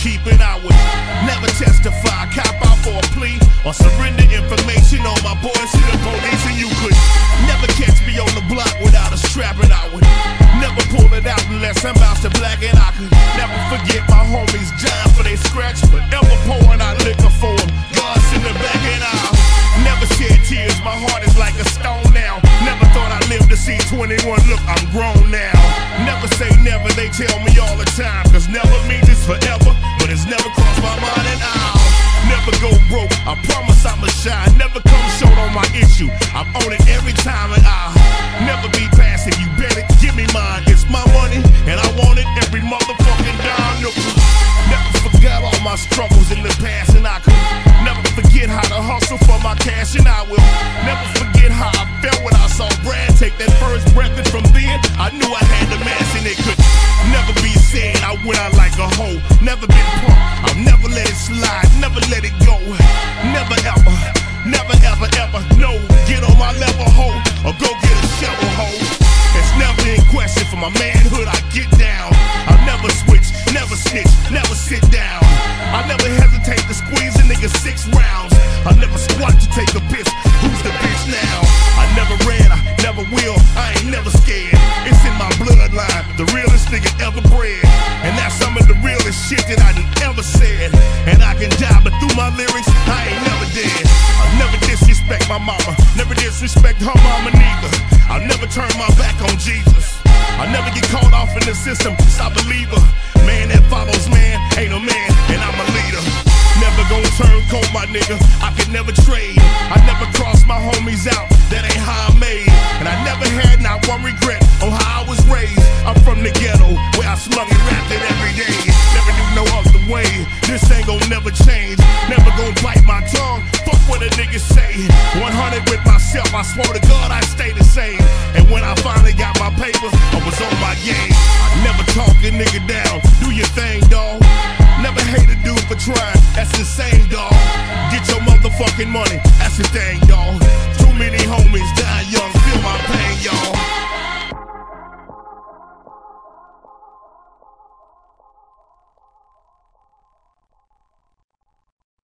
keeping. I would never testify, cop out for a plea, or surrender information on my boys to the police. And you could never catch me on the block without a strap, and I would never pull it out unless I'm about to black. And I could never forget my homies dying for they scratch, but ever pouring out liquor for them, God's in the back. And I'll never shed tears, my heart is like a stone now. Never thought I'd live to see 21, look, I'm grown now. Never say never, they tell me all the time, cause never means it's forever, but it's never crossed my mind. And I'll never go broke, I promise I'ma shine. Never come short on my issue, I own it every time. And I'll never be passive, you bet it, give me mine. It's my money, and I want it every motherfucking dime. No, never forgot all my struggles in the past, and I could never forget how to hustle for my cash. And I will never forget how I felt when I saw Brad take that first breath. And from then, I knew I had the mass, and it could never be said I went out like a hoe. Never been punked, I'll never let it slide, never let it go. Never ever, never ever ever, no. Get on my level, hoe, or go get a shovel, hoe. It's never in question, for my manhood I get down. I'll never switch, never snitch, never sit down. I never hesitate to squeeze a nigga 6 rounds. I never squat to take a piss, who's the bitch now? I never ran, I never will, I ain't never scared. It's in my bloodline, the realest nigga ever bred. And that's some of the realest shit that I done ever said. And I can die, but through my lyrics, I ain't never dead. I'll never disrespect my mama, never disrespect her mama neither. I'll never turn my back on Jesus. I'll never get caught off in the system, cause I believe her. Man that follows man, ain't a man, and I'm a leader. Never gon' turn cold, my nigga, I could never trade. I never cross my homies out, that ain't how I'm made. And I never had not one regret on how I was raised. I'm from the ghetto, where I slung and rapped it every day. Never knew no other way, this ain't gon' never change. Never gon' bite my tongue, fuck what a nigga say. 100 with myself, I swear to God I stay the same. And when I finally got my paper, I was on my game. I never talk a nigga down, do your thing, dawg. Never hate a dude for trying, that's insane, dawg. Get your motherfucking money, that's the thing,